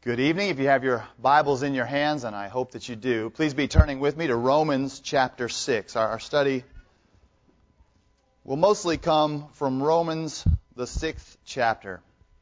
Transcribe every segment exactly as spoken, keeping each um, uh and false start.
Good evening. If you have your Bibles in your hands, and I hope that you do, please be turning with me to Romans chapter six. Our, our study will mostly come from Romans, the sixth chapter.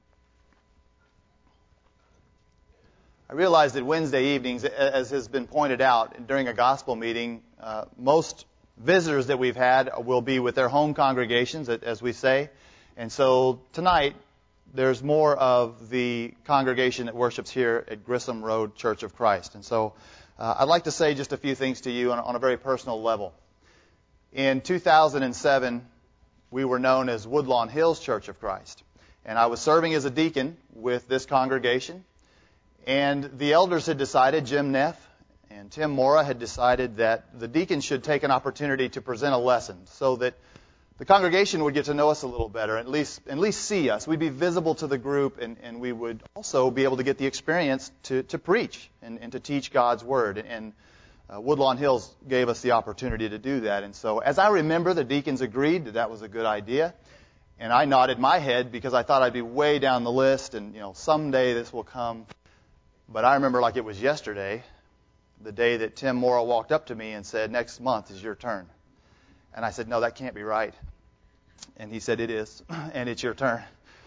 I realize that Wednesday evenings, as has been pointed out during a gospel meeting, uh, most visitors that we've had will be with their home congregations, as we say. And so tonight, there's more of the congregation that worships here at Grissom Road Church of Christ. And so uh, I'd like to say just a few things to you on, on a very personal level. In two thousand seven, we were known as Woodlawn Hills Church of Christ. And I was serving as a deacon with this congregation. And the elders had decided, Jim Neff and Tim Mora had decided that the deacons should take an opportunity to present a lesson so that the congregation would get to know us a little better, at least at least see us. We'd be visible to the group, and, and we would also be able to get the experience to, to preach and, and to teach God's Word. And uh, Woodlawn Hills gave us the opportunity to do that. And so as I remember, the deacons agreed that that was a good idea. And I nodded my head because I thought I'd be way down the list, and you know someday this will come. But I remember like it was yesterday, the day that Tim Mora walked up to me and said, "Next month is your turn." And I said, "No, that can't be right." And he said, "It is, and it's your turn."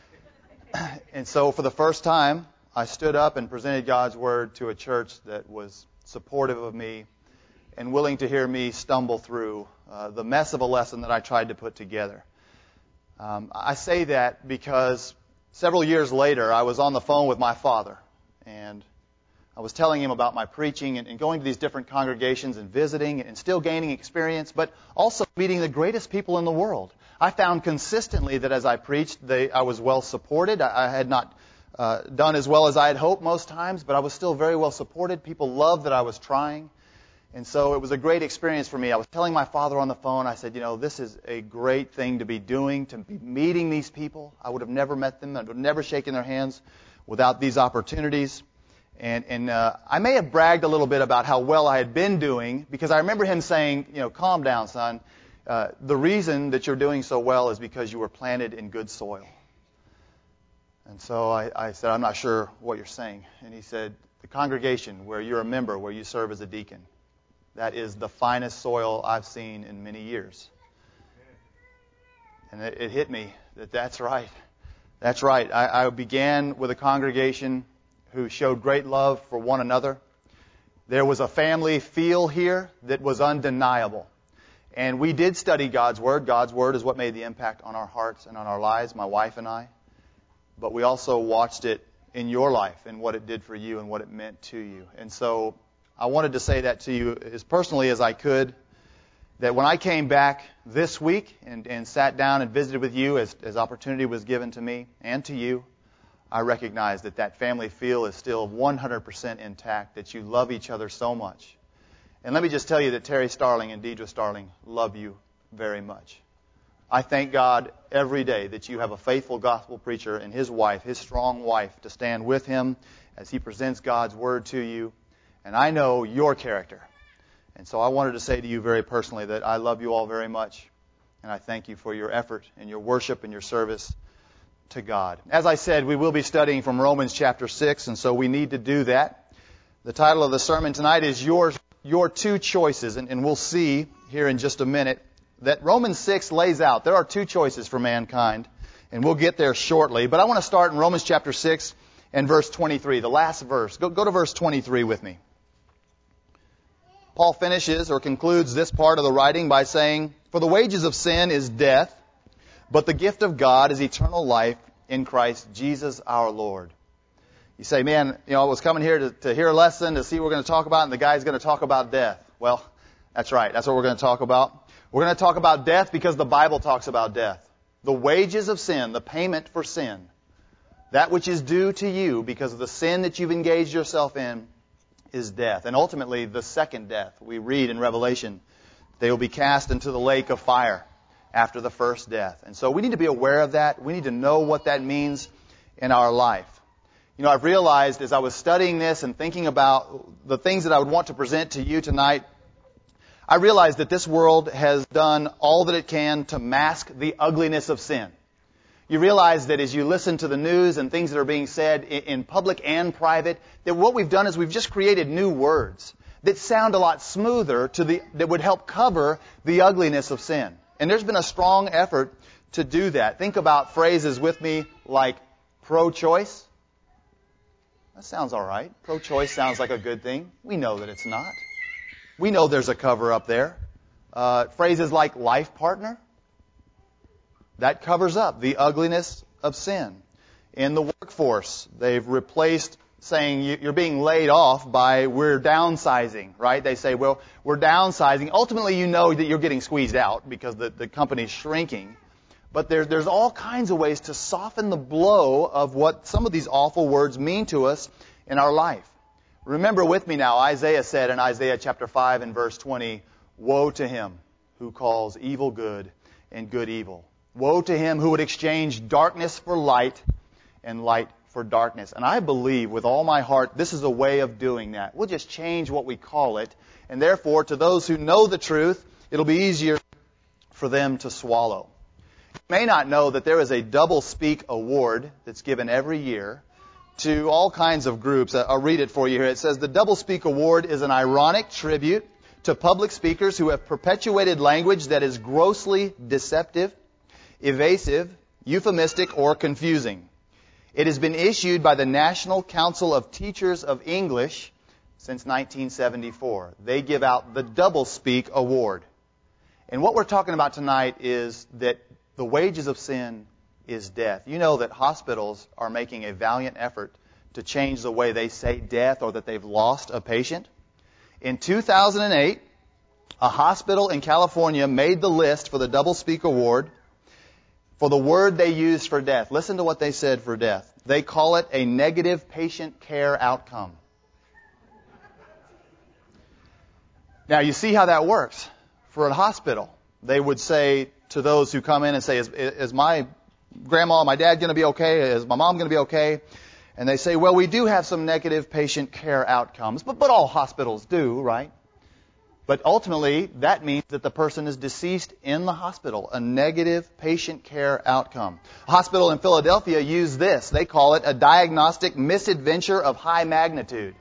And so for the first time, I stood up and presented God's Word to a church that was supportive of me and willing to hear me stumble through uh, the mess of a lesson that I tried to put together. Um, I say that because several years later, I was on the phone with my father, and I was telling him about my preaching and, and going to these different congregations and visiting and still gaining experience, but also meeting the greatest people in the world. I found consistently that as I preached, they, I was well supported. I, I had not uh, done as well as I had hoped most times, but I was still very well supported. People loved that I was trying. And so it was a great experience for me. I was telling my father on the phone, I said, you know, this is a great thing to be doing, to be meeting these people. I would have never met them. I would have never shaken their hands without these opportunities. And, and uh, I may have bragged a little bit about how well I had been doing, because I remember him saying, you know, calm down, son. Uh, the reason that you're doing so well is because you were planted in good soil. And so I, I said, I'm not sure what you're saying. And he said, the congregation where you're a member, where you serve as a deacon, that is the finest soil I've seen in many years. And it, it hit me that that's right. That's right. I, I began with a congregation who showed great love for one another. There was a family feel here that was undeniable. And we did study God's Word. God's Word is what made the impact on our hearts and on our lives, my wife and I. But we also watched it in your life and what it did for you and what it meant to you. And so I wanted to say that to you as personally as I could, that when I came back this week and, and sat down and visited with you as, as opportunity was given to me and to you, I recognize that that family feel is still one hundred percent intact, that you love each other so much. And let me just tell you that Terry Starling and Deidre Starling love you very much. I thank God every day that you have a faithful gospel preacher and his wife, his strong wife, to stand with him as he presents God's Word to you. And I know your character. And so I wanted to say to you very personally that I love you all very much. And I thank you for your effort and your worship and your service to God. As I said, we will be studying from Romans chapter six, and so we need to do that. The title of the sermon tonight is Your, your Two Choices, and, and we'll see here in just a minute that Romans six lays out there are two choices for mankind, and we'll get there shortly. But I want to start in Romans chapter six and verse twenty-three, the last verse. Go, go to verse twenty-three with me. Paul finishes or concludes this part of the writing by saying, "For the wages of sin is death, but the gift of God is eternal life in Christ Jesus our Lord." You say, man, you know, I was coming here to, to hear a lesson, to see what we're going to talk about, and the guy's going to talk about death. Well, that's right. That's what we're going to talk about. We're going to talk about death because the Bible talks about death. The wages of sin, the payment for sin, that which is due to you because of the sin that you've engaged yourself in, is death. And ultimately, the second death. We read in Revelation, they will be cast into the lake of fire after the first death. And so we need to be aware of that. We need to know what that means in our life. You know, I've realized as I was studying this and thinking about the things that I would want to present to you tonight, I realized that this world has done all that it can to mask the ugliness of sin. You realize that as you listen to the news and things that are being said in public and private, that what we've done is we've just created new words that sound a lot smoother to the, that would help cover the ugliness of sin. And there's been a strong effort to do that. Think about phrases with me like pro-choice. That sounds all right. Pro-choice sounds like a good thing. We know that it's not. We know there's a cover up there. Uh, phrases like life partner. That covers up the ugliness of sin. In the workforce, they've replaced saying you're being laid off by we're downsizing, right? They say, well, we're downsizing. Ultimately, you know that you're getting squeezed out because the, the company's shrinking. But there, there's all kinds of ways to soften the blow of what some of these awful words mean to us in our life. Remember with me now, Isaiah said in Isaiah chapter five and verse twenty, woe to him who calls evil good and good evil. Woe to him who would exchange darkness for light and light for darkness. And I believe with all my heart this is a way of doing that. We'll just change what we call it. And therefore, to those who know the truth, it'll be easier for them to swallow. You may not know that there is a Double Speak Award that's given every year to all kinds of groups. I'll read it for you here. It says, the Double Speak Award is an ironic tribute to public speakers who have perpetuated language that is grossly deceptive, evasive, euphemistic, or confusing. It has been issued by the National Council of Teachers of English since nineteen seventy-four. They give out the Double Speak Award. And what we're talking about tonight is that the wages of sin is death. You know that hospitals are making a valiant effort to change the way they say death or that they've lost a patient. In two thousand eight, a hospital in California made the list for the Double Speak Award for the word they used for death. Listen to what they said for death. They call it a negative patient care outcome. Now, you see how that works for a hospital. They would say to those who come in and say, is, is my grandma, my dad going to be okay? Is my mom going to be okay? And they say, well, we do have some negative patient care outcomes, but, but all hospitals do, right? But ultimately, that means that the person is deceased in the hospital, a negative patient care outcome. A hospital in Philadelphia used this. They call it a diagnostic misadventure of high magnitude.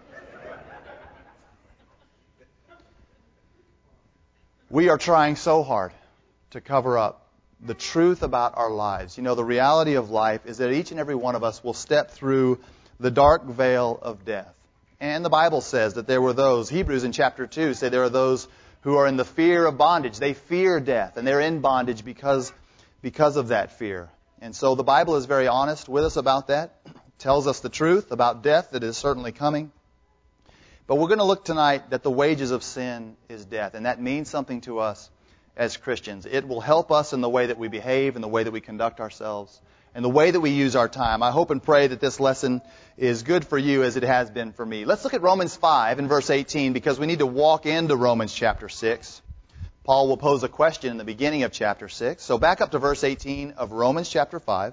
We are trying so hard to cover up the truth about our lives. You know, the reality of life is that each and every one of us will step through the dark veil of death. And the Bible says that there were those, Hebrews in chapter two say there are those who are in the fear of bondage. They fear death, and they're in bondage because, because of that fear. And so the Bible is very honest with us about that. It tells us the truth about death that is certainly coming. But we're going to look tonight that the wages of sin is death, and that means something to us as Christians. It will help us in the way that we behave, in the way that we conduct ourselves, and the way that we use our time. I hope and pray that this lesson is good for you as it has been for me. Let's look at Romans five and verse eighteen because we need to walk into Romans chapter six. Paul will pose a question in the beginning of chapter six. So back up to verse eighteen of Romans chapter five.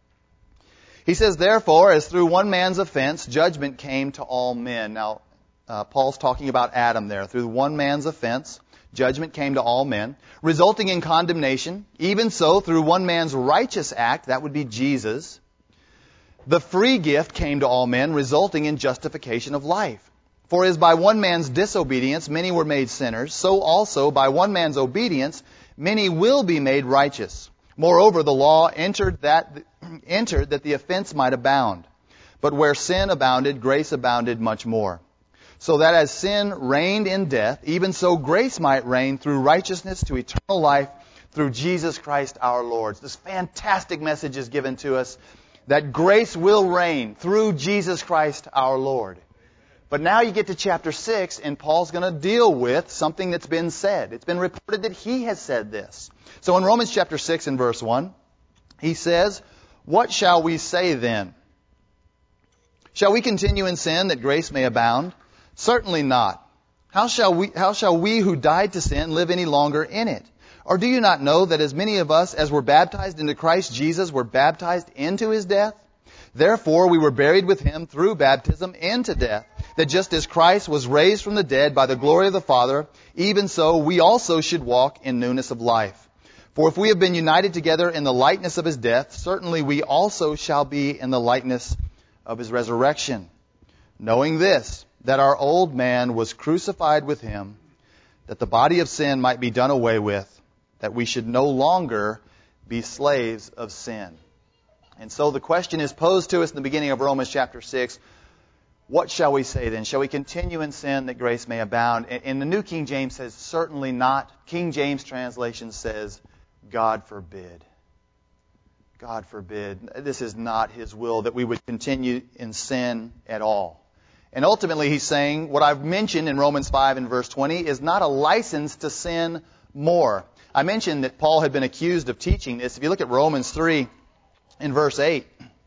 He says, therefore, as through one man's offense, judgment came to all men. Now, uh, Paul's talking about Adam there. Through one man's offense, judgment came to all men, resulting in condemnation. Even so, through one man's righteous act, that would be Jesus, the free gift came to all men, resulting in justification of life. For as by one man's disobedience many were made sinners, so also by one man's obedience many will be made righteous. Moreover, the law entered that, entered that the offense might abound. But where sin abounded, grace abounded much more. So that as sin reigned in death, even so grace might reign through righteousness to eternal life through Jesus Christ our Lord. This fantastic message is given to us that grace will reign through Jesus Christ our Lord. But now you get to chapter six, and Paul's going to deal with something that's been said. It's been reported that he has said this. So in Romans chapter six and verse one, he says, what shall we say then? Shall we continue in sin that grace may abound? Certainly not. How shall we, how shall we who died to sin live any longer in it? Or do you not know that as many of us as were baptized into Christ Jesus were baptized into His death? Therefore we were buried with Him through baptism into death, that just as Christ was raised from the dead by the glory of the Father, even so we also should walk in newness of life. For if we have been united together in the likeness of his death, certainly we also shall be in the likeness of his resurrection. Knowing this, that our old man was crucified with him, that the body of sin might be done away with, that we should no longer be slaves of sin. And so the question is posed to us in the beginning of Romans chapter six. What shall we say then? Shall we continue in sin that grace may abound? And the New King James says, certainly not. King James translation says, God forbid. God forbid. This is not His will that we would continue in sin at all. And ultimately He's saying what I've mentioned in Romans five and verse twenty is not a license to sin more. I mentioned that Paul had been accused of teaching this. If you look at Romans three in verse eight,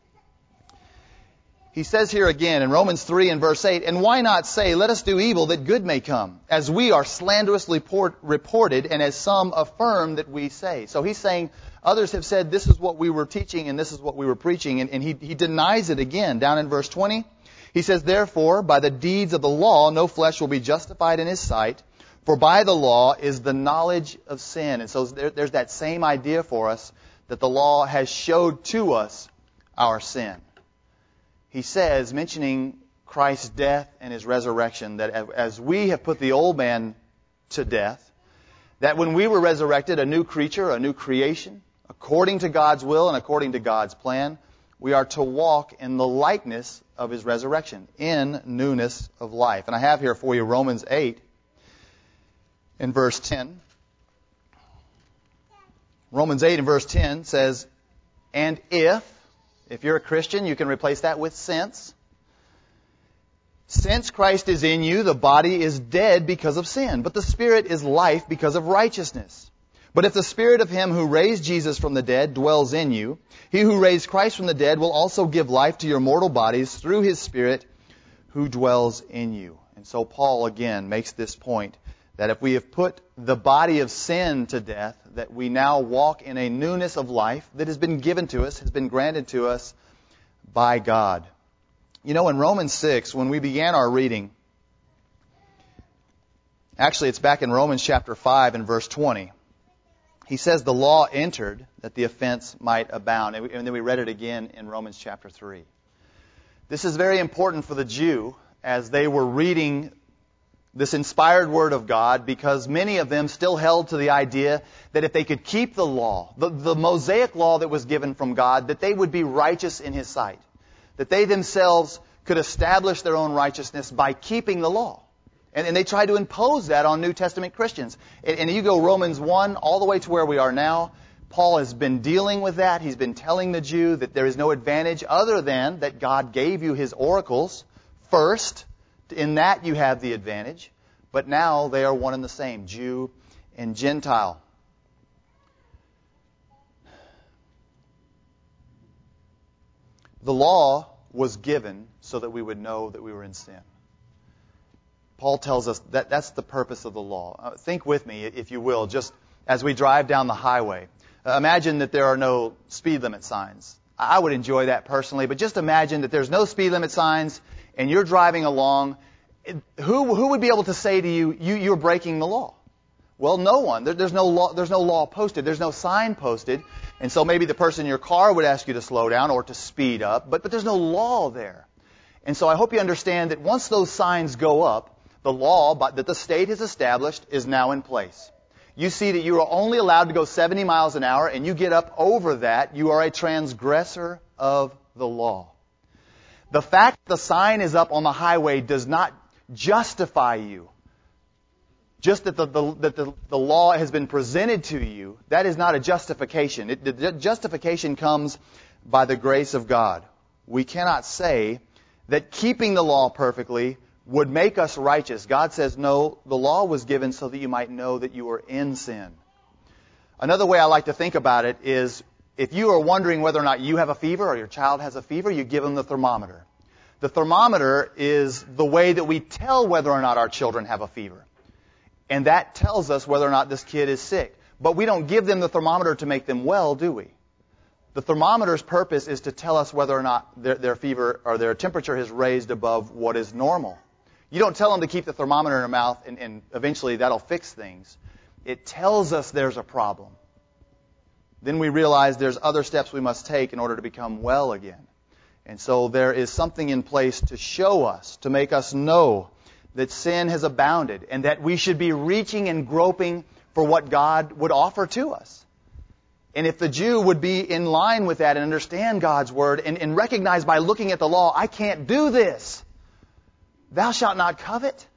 he says here again in Romans three and verse eight, and why not say, let us do evil that good may come, as we are slanderously port- reported, and as some affirm that we say. So he's saying, others have said this is what we were teaching and this is what we were preaching, and, and he, he denies it again. Down in verse twenty, he says, therefore, by the deeds of the law, no flesh will be justified in his sight, for by the law is the knowledge of sin. And so there, there's that same idea for us, that the law has showed to us our sin. He says, mentioning Christ's death and His resurrection, that as we have put the old man to death, that when we were resurrected, a new creature, a new creation, according to God's will and according to God's plan, we are to walk in the likeness of His resurrection, in newness of life. And I have here for you Romans eight in verse ten. Romans eight in verse ten says, and if, if you're a Christian, you can replace that with since. Since Christ is in you, the body is dead because of sin, but the Spirit is life because of righteousness. But if the Spirit of Him who raised Jesus from the dead dwells in you, He who raised Christ from the dead will also give life to your mortal bodies through His Spirit who dwells in you. And so Paul again makes this point, that if we have put the body of sin to death, that we now walk in a newness of life that has been given to us, has been granted to us by God. You know, in Romans six, when we began our reading, actually it's back in Romans chapter five and verse twenty, he says the law entered that the offense might abound. And then we read it again in Romans chapter three. This is very important for the Jew as they were reading this inspired Word of God, because many of them still held to the idea that if they could keep the law, the, the Mosaic law that was given from God, that they would be righteous in His sight. That they themselves could establish their own righteousness by keeping the law. And, and they tried to impose that on New Testament Christians. And, and you go Romans one all the way to where we are now, Paul has been dealing with that. He's been telling the Jew that there is no advantage other than that God gave you His oracles first. In that you have the advantage. But now they are one and the same, Jew and Gentile. The law was given so that we would know that we were in sin. Paul tells us that that's the purpose of the law. Uh, think with me, if you will, just as we drive down the highway. Uh, imagine that there are no speed limit signs. I would enjoy that personally, but just imagine that there's no speed limit signs and you're driving along. Who who would be able to say to you, you you're breaking the law? Well, no one. There, there's no law. There's no law posted. There's no sign posted, and so maybe the person in your car would ask you to slow down or to speed up. But but there's no law there, and so I hope you understand that once those signs go up, the law that the state has established is now in place. You see that you are only allowed to go seventy miles an hour, and you get up over that, you are a transgressor of the law. The fact the sign is up on the highway does not justify you. Just that the, the, that the, the law has been presented to you, that is not a justification. It, the justification comes by the grace of God. We cannot say that keeping the law perfectly would make us righteous. God says, no, the law was given so that you might know that you are in sin. Another way I like to think about it is, if you are wondering whether or not you have a fever or your child has a fever, you give them the thermometer. The thermometer is the way that we tell whether or not our children have a fever. And that tells us whether or not this kid is sick. But we don't give them the thermometer to make them well, do we? The thermometer's purpose is to tell us whether or not their, their fever or their temperature has raised above what is normal. You don't tell them to keep the thermometer in their mouth and, and eventually that'll fix things. It tells us there's a problem. then we realize there's other steps we must take in order to become well again. And so there is something in place to show us, to make us know that sin has abounded and that we should be reaching and groping for what God would offer to us. And if the Jew would be in line with that and understand God's Word and, and recognize by looking at the law, I can't do this. Thou shalt not covet.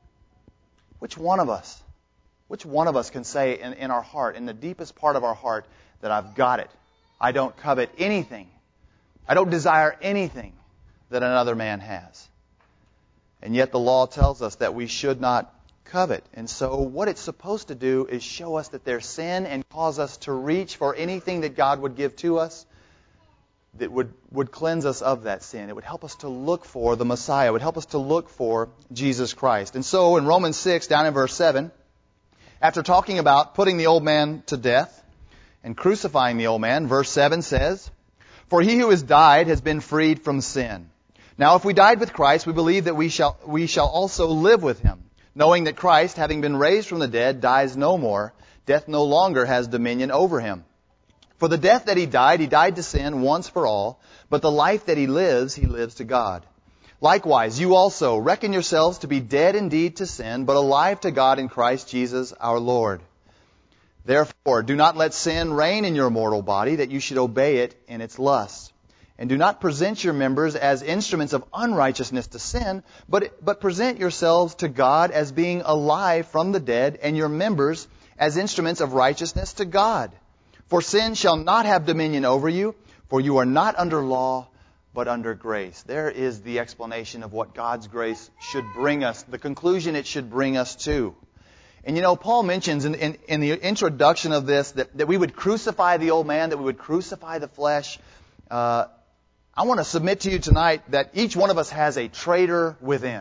Which one of us, which one of us can say in, in our heart, in the deepest part of our heart, that I've got it? I don't covet anything. I don't desire anything that another man has. And yet the law tells us that we should not covet. And so what it's supposed to do is show us that there's sin and cause us to reach for anything that God would give to us that would, would cleanse us of that sin. It would help us to look for the Messiah. It would help us to look for Jesus Christ. And so in Romans six, down in verse seven, after talking about putting the old man to death and crucifying the old man, verse seven says, "For he who has died has been freed from sin. Now if we died with Christ, we believe that we shall, we shall also live with him, knowing that Christ, having been raised from the dead, dies no more. Death no longer has dominion over him. For the death that he died, he died to sin once for all, but the life that he lives, he lives to God. Likewise, you also reckon yourselves to be dead indeed to sin, but alive to God in Christ Jesus our Lord. Therefore, do not let sin reign in your mortal body, that you should obey it in its lusts. And do not present your members as instruments of unrighteousness to sin, but, but present yourselves to God as being alive from the dead, and your members as instruments of righteousness to God. For sin shall not have dominion over you, for you are not under law, but under grace." There is the explanation of what God's grace should bring us, the conclusion it should bring us to. And you know, Paul mentions in, in, in the introduction of this that, that we would crucify the old man, that we would crucify the flesh. Uh, I want to submit to you tonight that each one of us has a traitor within.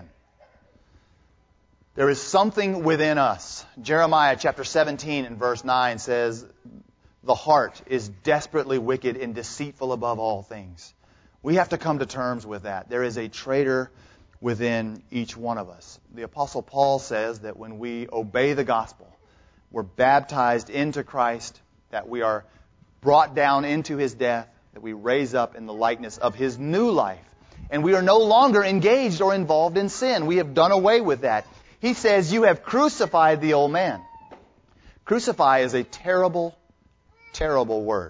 There is something within us. Jeremiah chapter seventeen and verse nine says, "The heart is desperately wicked and deceitful above all things." We have to come to terms with that. There is a traitor within each one of us. The Apostle Paul says that when we obey the gospel, we're baptized into Christ, that we are brought down into his death, that we raise up in the likeness of his new life. And we are no longer engaged or involved in sin. We have done away with that. He says, you have crucified the old man. Crucify is a terrible, terrible word.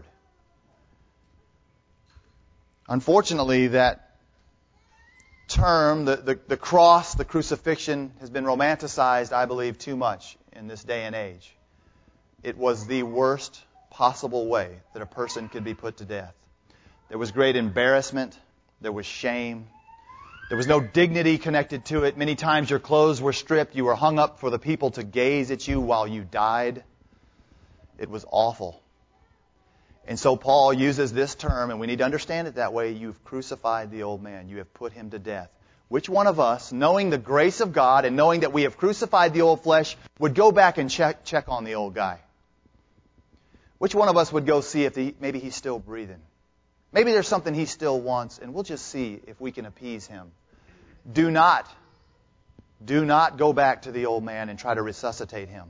Unfortunately, that term, the, the, the cross, the crucifixion, has been romanticized, I believe, too much in this day and age. It was the worst possible way that a person could be put to death. There was great embarrassment. There was shame. There was no dignity connected to it. Many times your clothes were stripped. You were hung up for the people to gaze at you while you died. It was awful. And so Paul uses this term, and we need to understand it that way. You've crucified the old man. You have put him to death. Which one of us, knowing the grace of God and knowing that we have crucified the old flesh, would go back and check check on the old guy? Which one of us would go see if he, maybe he's still breathing? Maybe there's something he still wants, and we'll just see if we can appease him. Do not, do not go back to the old man and try to resuscitate him.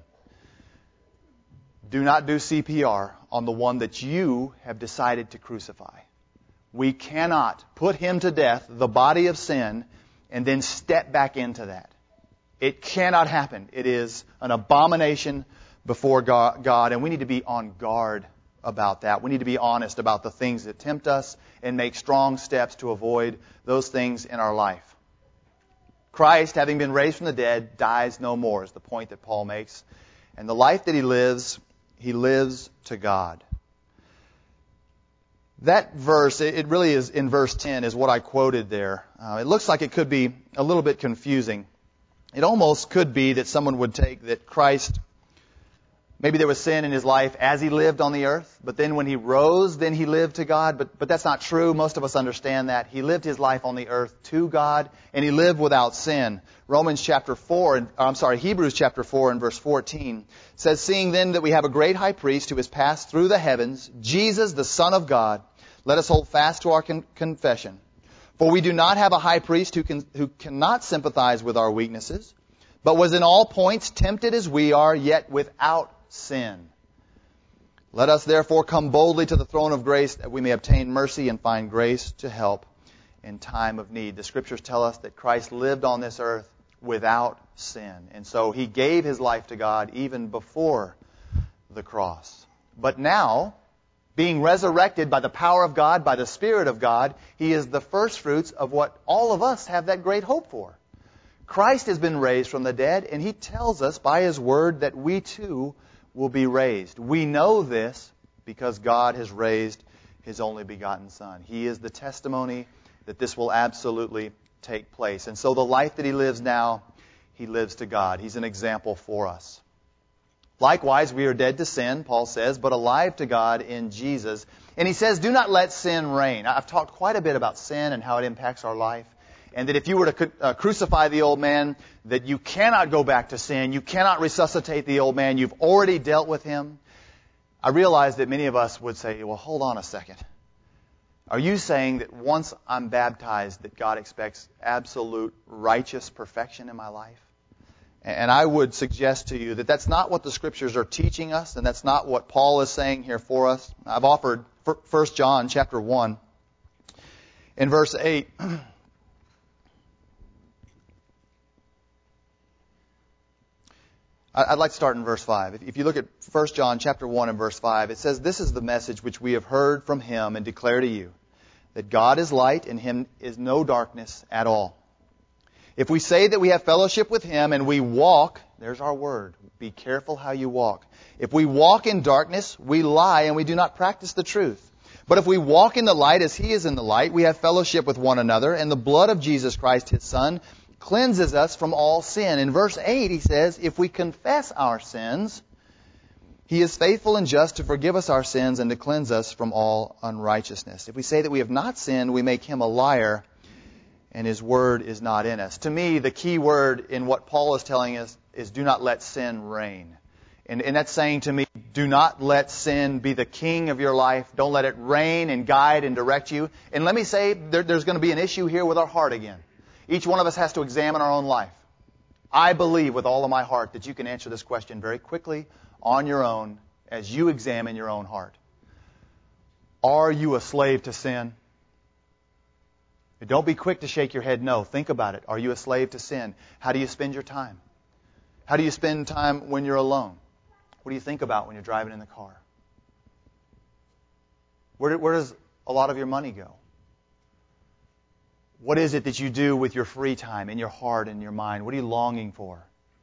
Do not do C P R on the one that you have decided to crucify. We cannot put him to death, the body of sin, and then step back into that. It cannot happen. It is an abomination before God, and we need to be on guard about that. We need to be honest about the things that tempt us and make strong steps to avoid those things in our life. Christ, having been raised from the dead, dies no more, is the point that Paul makes. And the life that he lives, he lives to God. That verse, it really is in verse ten, is what I quoted there. Uh, it looks like it could be a little bit confusing. It almost could be that someone would take that Christ, maybe there was sin in his life as he lived on the earth, but then when he rose, then he lived to God. But but that's not true. Most of us understand that. He lived his life on the earth to God, and he lived without sin. Romans chapter four, and I'm sorry, Hebrews chapter four and verse fourteen says, "Seeing then that we have a great high priest who has passed through the heavens, Jesus, the Son of God, let us hold fast to our con- confession. For we do not have a high priest who can who cannot sympathize with our weaknesses, but was in all points tempted as we are, yet without sin." Let us therefore come boldly to the throne of grace that we may obtain mercy and find grace to help in time of need. The Scriptures tell us that Christ lived on this earth without sin. And so He gave His life to God even before the cross. But now, being resurrected by the power of God, by the Spirit of God, He is the first fruits of what all of us have that great hope for. Christ has been raised from the dead, and He tells us by His Word that we too will be raised. We know this because God has raised His only begotten Son. He is the testimony that this will absolutely take place. And so the life that He lives now, He lives to God. He's an example for us. Likewise, we are dead to sin, Paul says, but alive to God in Jesus. And he says, do not let sin reign. I've talked quite a bit about sin and how it impacts our life. And that if you were to uh, crucify the old man, that you cannot go back to sin. You cannot resuscitate the old man. You've already dealt with him. I realize that many of us would say, well, hold on a second. Are you saying that once I'm baptized that God expects absolute righteous perfection in my life? And I would suggest to you that that's not what the Scriptures are teaching us, and that's not what Paul is saying here for us. I've offered First John chapter one in verse eight. I'd like to start in verse five. If you look at First John chapter one and verse five, it says, this is the message which we have heard from Him and declare to you, that God is light and Him is no darkness at all. If we say that we have fellowship with Him and we walk, there's our word, be careful how you walk. If we walk in darkness, we lie and we do not practice the truth. But if we walk in the light as He is in the light, we have fellowship with one another, and the blood of Jesus Christ, His Son, cleanses us from all sin. In verse eight, he says, if we confess our sins, He is faithful and just to forgive us our sins and to cleanse us from all unrighteousness. If we say that we have not sinned, we make Him a liar, and His word is not in us. To me, the key word in what Paul is telling us is do not let sin reign. And, and that's saying to me, do not let sin be the king of your life. Don't let it reign and guide and direct you. And let me say, there, there's going to be an issue here with our heart again. Each one of us has to examine our own life. I believe with all of my heart that you can answer this question very quickly on your own as you examine your own heart. Are you a slave to sin? Don't be quick to shake your head no. Think about it. Are you a slave to sin? How do you spend your time? How do you spend time when you're alone? What do you think about when you're driving in the car? Where, where does a lot of your money go? What is it that you do with your free time, in your heart and your mind? What are you longing for?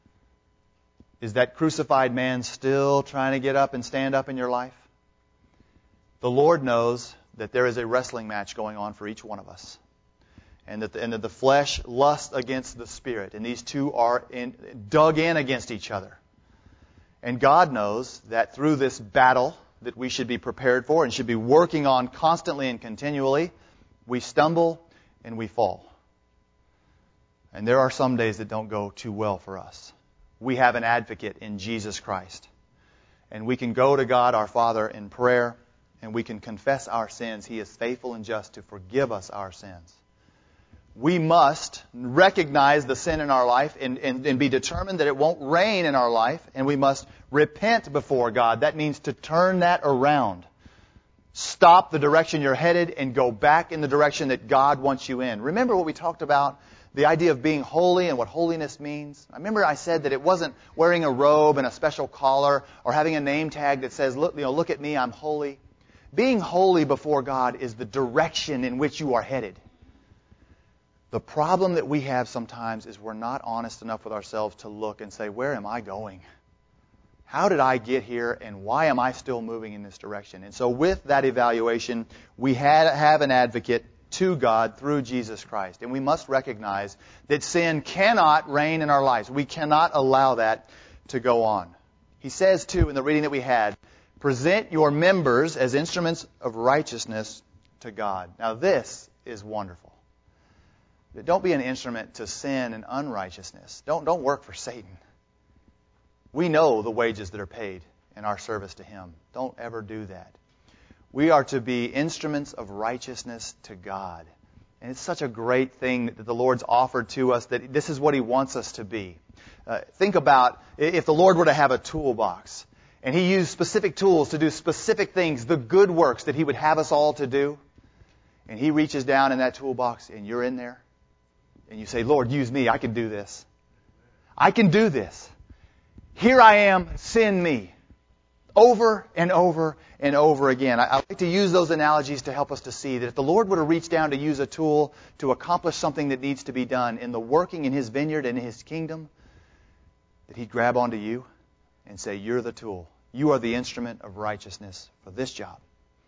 Is that crucified man still trying to get up and stand up in your life? The Lord knows that there is a wrestling match going on for each one of us. And that, the, and that the flesh lusts against the Spirit. And these two are in, dug in against each other. And God knows that through this battle that we should be prepared for and should be working on constantly and continually, we stumble and we fall. And there are some days that don't go too well for us. We have an advocate in Jesus Christ. And we can go to God our Father in prayer, and we can confess our sins. He is faithful and just to forgive us our sins. We must recognize the sin in our life and, and, and be determined that it won't reign in our life, and we must repent before God. That means to turn that around. Stop the direction you're headed and go back in the direction that God wants you in. Remember what we talked about, the idea of being holy and what holiness means? I remember I said that it wasn't wearing a robe and a special collar or having a name tag that says, look, you know, look at me, I'm holy. Being holy before God is the direction in which you are headed. The problem that we have sometimes is we're not honest enough with ourselves to look and say, where am I going? How did I get here, and why am I still moving in this direction? And so with that evaluation, we had, have an advocate to God through Jesus Christ. And we must recognize that sin cannot reign in our lives. We cannot allow that to go on. He says, too, in the reading that we had, present your members as instruments of righteousness to God. Now this is wonderful. Don't be an instrument to sin and unrighteousness. Don't, don't work for Satan. We know the wages that are paid in our service to Him. Don't ever do that. We are to be instruments of righteousness to God. And it's such a great thing that the Lord's offered to us, that this is what He wants us to be. Uh, think about if the Lord were to have a toolbox, And He used specific tools to do specific things, the good works that He would have us all to do. And He reaches down in that toolbox and you're in there. And you say, Lord, use me. I can do this. I can do this. Here I am. Send me. Over and over and over again. I, I like to use those analogies to help us to see that if the Lord were to reach down to use a tool to accomplish something that needs to be done in the working in His vineyard and in His kingdom, that He'd grab onto you and say, you're the tool. You are the instrument of righteousness for this job.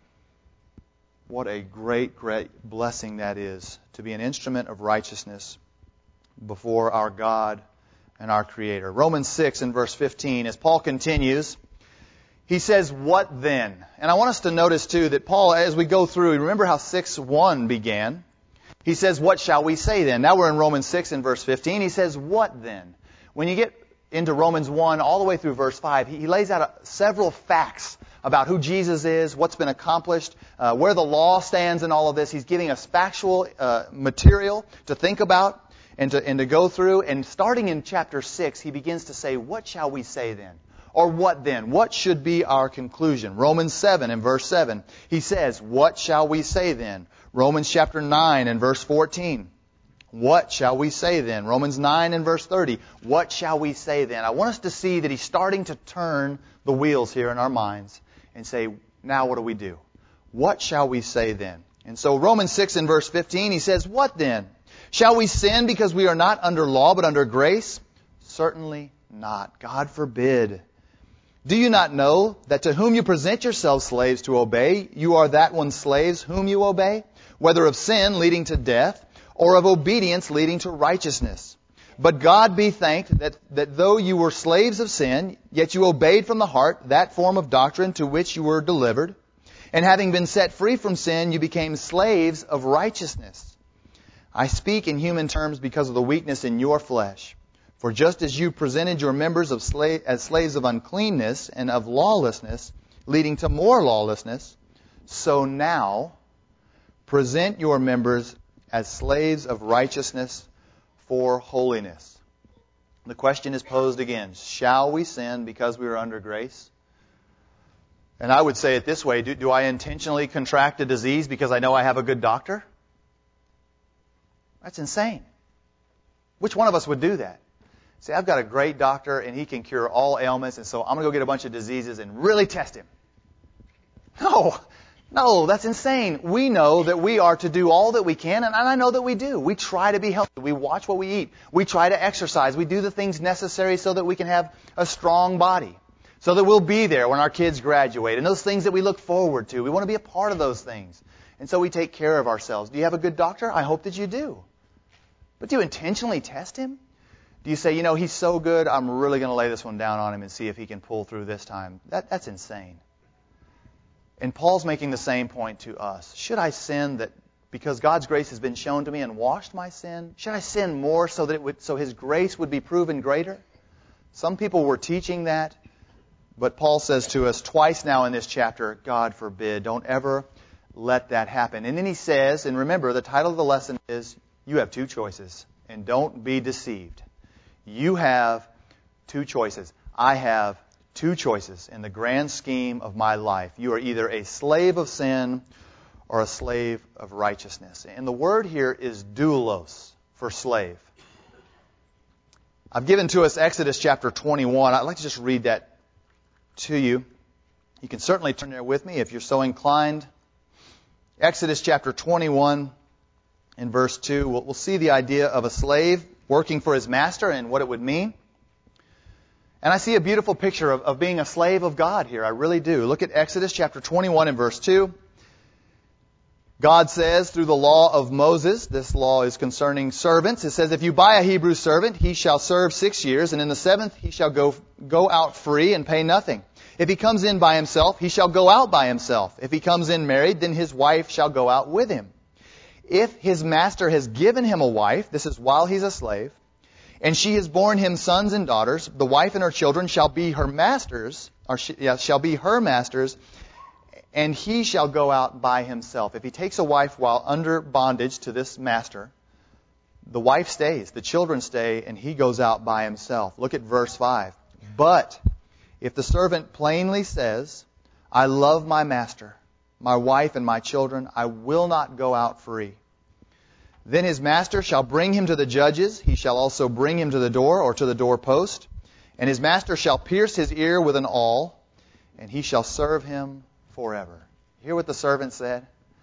What a great, great blessing that is to be an instrument of righteousness before our God and our Creator. Romans six and verse fifteen, as Paul continues, he says, what then? And I want us to notice too that Paul, as we go through, remember how six one began? He says, what shall we say then? Now we're in Romans six and verse fifteen. He says, what then? When you get into Romans one all the way through verse five, he lays out a, several facts about who Jesus is, what's been accomplished, uh, where the law stands in all of this. He's giving us factual uh, material to think about and to, and to go through. And starting in chapter six, he begins to say, what shall we say then? Or what then? What should be our conclusion? Romans seven and verse seven, he says, what shall we say then? Romans chapter nine and verse fourteen. What shall we say then? Romans nine and verse thirty. What shall we say then? I want us to see that he's starting to turn the wheels here in our minds and say, now what do we do? What shall we say then? And so Romans six and verse fifteen, he says, what then? Shall we sin because we are not under law but under grace? Certainly not. God forbid. Do you not know that to whom you present yourselves slaves to obey, you are that one's slaves whom you obey, whether of sin leading to death or of obedience leading to righteousness? But God be thanked that, that though you were slaves of sin, yet you obeyed from the heart that form of doctrine to which you were delivered. And having been set free from sin, you became slaves of righteousness. I speak in human terms because of the weakness in your flesh. For just as you presented your members of slave, as slaves of uncleanness and of lawlessness, leading to more lawlessness, so now present your members as slaves of righteousness for holiness. The question is posed again, shall we sin because we are under grace? And I would say it this way, do, do I intentionally contract a disease because I know I have a good doctor? That's insane. Which one of us would do that? Say, I've got a great doctor and he can cure all ailments, and so I'm going to go get a bunch of diseases and really test him. No, no, that's insane. We know that we are to do all that we can, and I know that we do. We try to be healthy. We watch what we eat. We try to exercise. We do the things necessary so that we can have a strong body, so that we'll be there when our kids graduate, and those things that we look forward to. We want to be a part of those things. And so we take care of ourselves. Do you have a good doctor? I hope that you do. But do you intentionally test him? Do you say, you know, he's so good, I'm really going to lay this one down on him and see if he can pull through this time? That, that's insane. And Paul's making the same point to us. Should I sin that because God's grace has been shown to me and washed my sin? Should I sin more so that it would, so His grace would be proven greater? Some people were teaching that, but Paul says to us twice now in this chapter, God forbid, don't ever let that happen. And then he says, and remember, the title of the lesson is, you have two choices, and don't be deceived. You have two choices. I have two choices in the grand scheme of my life. You are either a slave of sin or a slave of righteousness. And the word here is doulos, for slave. I've given to us Exodus chapter twenty-one. I'd like to just read that to you. You can certainly turn there with me if you're so inclined. Exodus chapter twenty-one in verse two. We'll, we'll see the idea of a slave working for his master and what it would mean. And I see a beautiful picture of, of being a slave of God here. I really do. Look at Exodus chapter twenty-one and verse two. God says through the law of Moses, this law is concerning servants. It says, if you buy a Hebrew servant, he shall serve six years, and in the seventh he shall go, go out free and pay nothing. If he comes in by himself, he shall go out by himself. If he comes in married, then his wife shall go out with him. If his master has given him a wife, this is while he's a slave, and she has borne him sons and daughters, the wife and her children shall be her masters, or she, yeah, shall be her masters, and he shall go out by himself. If he takes a wife while under bondage to this master, the wife stays, the children stay, and he goes out by himself. Look at verse five. But If the servant plainly says, I love my master, my wife and my children, I will not go out free. Then his master shall bring him to the judges. He shall also bring him to the door or to the doorpost. And his master shall pierce his ear with an awl, and he shall serve him forever. Hear what the servant said?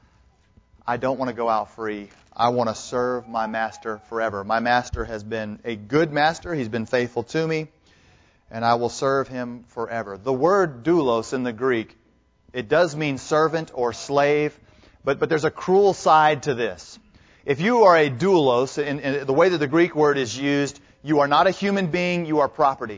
I don't want to go out free. I want to serve my master forever. My master has been a good master. He's been faithful to me, and I will serve him forever. The word doulos in the Greek, it does mean servant or slave, but, but there's a cruel side to this. If you are a doulos, in, in the way that the Greek word is used, you are not a human being, you are property.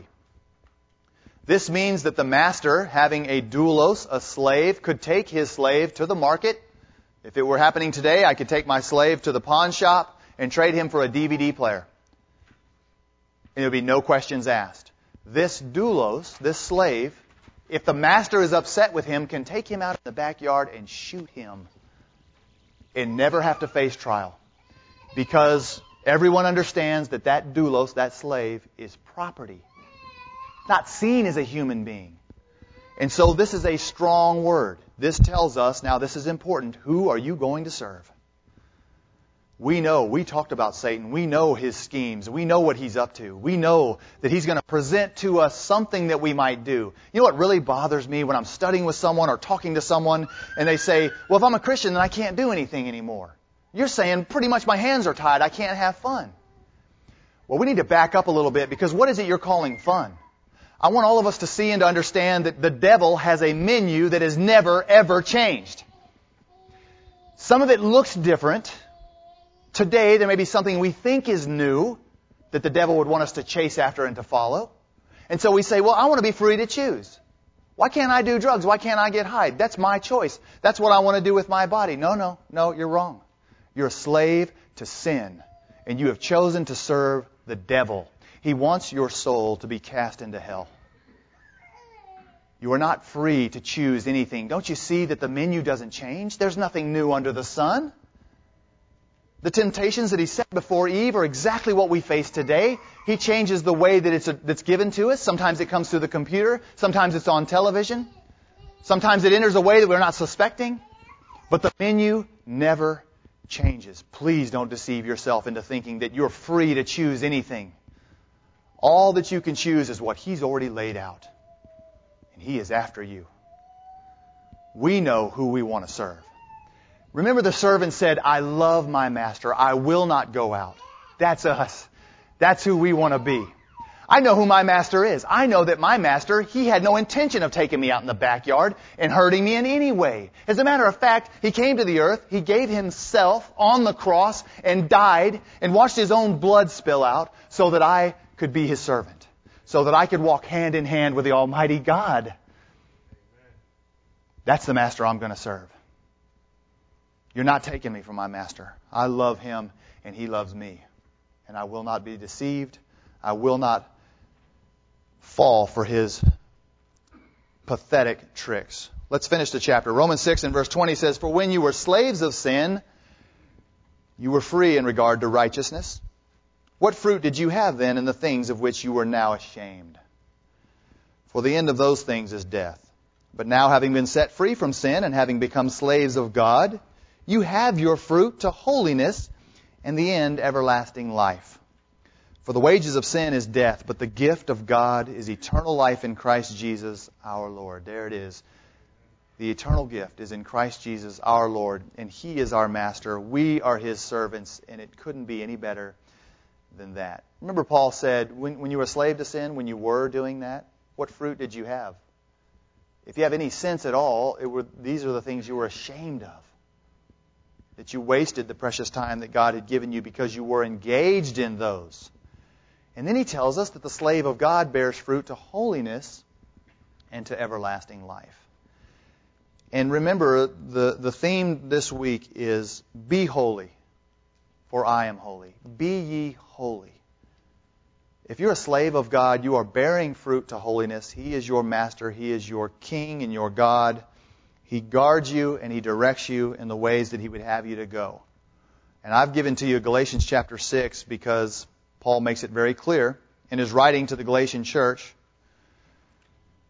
This means that the master, having a doulos, a slave, could take his slave to the market. If it were happening today, I could take my slave to the pawn shop and trade him for a D V D player. And there would be no questions asked. This doulos, this slave, if the master is upset with him, can take him out in the backyard and shoot him and never have to face trial. Because everyone understands that that doulos, that slave, is property. Not seen as a human being. And so this is a strong word. This tells us, now this is important, who are you going to serve? We know, we talked about Satan. We know his schemes. We know what he's up to. We know that he's going to present to us something that we might do. You know what really bothers me when I'm studying with someone or talking to someone and they say, well, if I'm a Christian, then I can't do anything anymore. You're saying pretty much my hands are tied. I can't have fun. Well, we need to back up a little bit because what is it you're calling fun? I want all of us to see and to understand that the devil has a menu that has never, ever changed. Some of it looks different. Today, there may be something we think is new that the devil would want us to chase after and to follow. And so we say, well, I want to be free to choose. Why can't I do drugs? Why can't I get high? That's my choice. That's what I want to do with my body. No, no, no, you're wrong. You're a slave to sin, and you have chosen to serve the devil. He wants your soul to be cast into hell. You are not free to choose anything. Don't you see that the menu doesn't change? There's nothing new under the sun. The temptations that he set before Eve are exactly what we face today. He changes the way that it's, a, that's given to us. Sometimes it comes through the computer. Sometimes it's on television. Sometimes it enters a way that we're not suspecting. But the menu never changes. Please don't deceive yourself into thinking that you're free to choose anything. All that you can choose is what he's already laid out. And he is after you. We know who we want to serve. Remember the servant said, I love my master. I will not go out. That's us. That's who we want to be. I know who my master is. I know that my master, he had no intention of taking me out in the backyard and hurting me in any way. As a matter of fact, he came to the earth, he gave himself on the cross and died and watched his own blood spill out so that I could be his servant, so that I could walk hand in hand with the Almighty God. That's the master I'm going to serve. You're not taking me from my master. I love him and he loves me. And I will not be deceived. I will not fall for his pathetic tricks. Let's finish the chapter. Romans six and verse twenty says, For when you were slaves of sin, you were free in regard to righteousness. What fruit did you have then in the things of which you were now ashamed? For the end of those things is death. But now, having been set free from sin and having become slaves of God, you have your fruit to holiness and the end everlasting life. For the wages of sin is death, but the gift of God is eternal life in Christ Jesus our Lord. There it is. The eternal gift is in Christ Jesus our Lord, and he is our master. We are his servants, and it couldn't be any better than that. Remember Paul said, when, when you were a slave to sin, when you were doing that, what fruit did you have? If you have any sense at all, it were, these are the things you were ashamed of. That you wasted the precious time that God had given you because you were engaged in those. And then he tells us that the slave of God bears fruit to holiness and to everlasting life. And remember, the, the theme this week is, Be holy, for I am holy. Be ye holy. If you're a slave of God, you are bearing fruit to holiness. He is your master. He is your king and your God. He guards you and he directs you in the ways that he would have you to go. And I've given to you Galatians chapter six because Paul makes it very clear in his writing to the Galatian church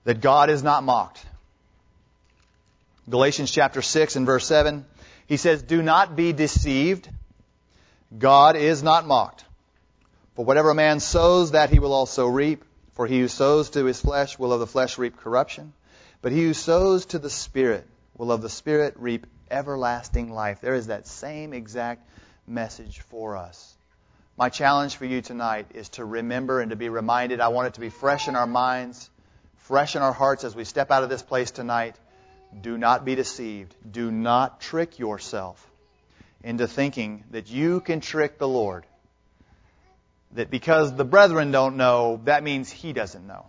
that God is not mocked. Galatians chapter six and verse seven, he says, "Do not be deceived. God is not mocked. For whatever a man sows, that he will also reap. For he who sows to his flesh will of the flesh reap corruption. But he who sows to the Spirit will of the Spirit reap everlasting life." There is that same exact message for us. My challenge for you tonight is to remember and to be reminded. I want it to be fresh in our minds, fresh in our hearts as we step out of this place tonight. Do not be deceived. Do not trick yourself into thinking that you can trick the Lord. That because the brethren don't know, that means He doesn't know.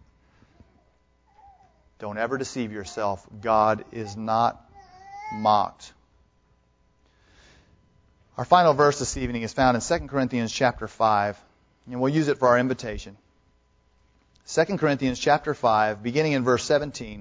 Don't ever deceive yourself. God is not mocked. Our final verse this evening is found in Second Corinthians chapter five, and we'll use it for our invitation. Second Corinthians chapter five, beginning in verse seventeen.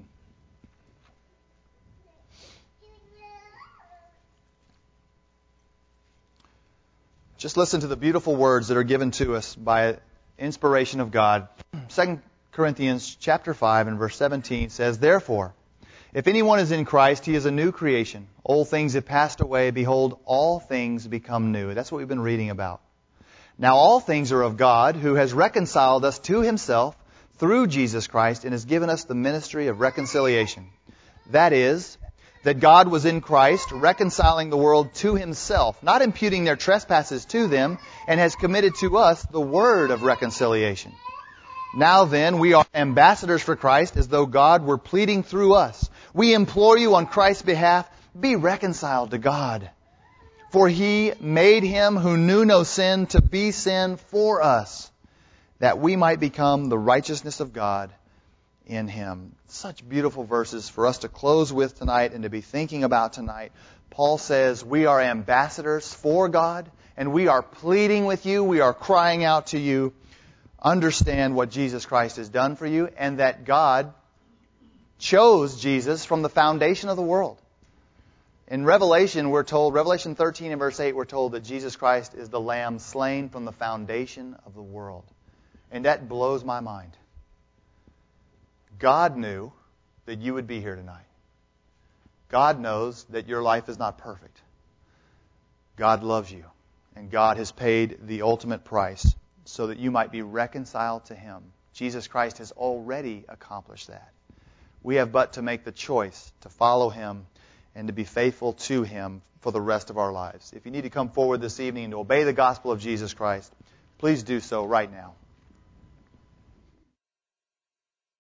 Just listen to the beautiful words that are given to us by inspiration of God. Second Corinthians chapter five and verse seventeen says, "Therefore, if anyone is in Christ, he is a new creation. Old things have passed away. Behold, all things become new." That's what we've been reading about. "Now all things are of God, who has reconciled us to Himself through Jesus Christ and has given us the ministry of reconciliation. That is, that God was in Christ, reconciling the world to Himself, not imputing their trespasses to them, and has committed to us the word of reconciliation. Now then, we are ambassadors for Christ, as though God were pleading through us. We implore you on Christ's behalf, be reconciled to God. For He made Him who knew no sin to be sin for us, that we might become the righteousness of God in Him." Such beautiful verses for us to close with tonight and to be thinking about tonight. Paul says we are ambassadors for God, and we are pleading with you, we are crying out to you. Understand what Jesus Christ has done for you, and that God chose Jesus from the foundation of the world. In Revelation, we're told, Revelation thirteen and verse eight, we're told that Jesus Christ is the Lamb slain from the foundation of the world. And that blows my mind. God knew that you would be here tonight. God knows that your life is not perfect. God loves you, and God has paid the ultimate price so that you might be reconciled to Him. Jesus Christ has already accomplished that. We have but to make the choice to follow Him and to be faithful to Him for the rest of our lives. If you need to come forward this evening and to obey the gospel of Jesus Christ, please do so right now.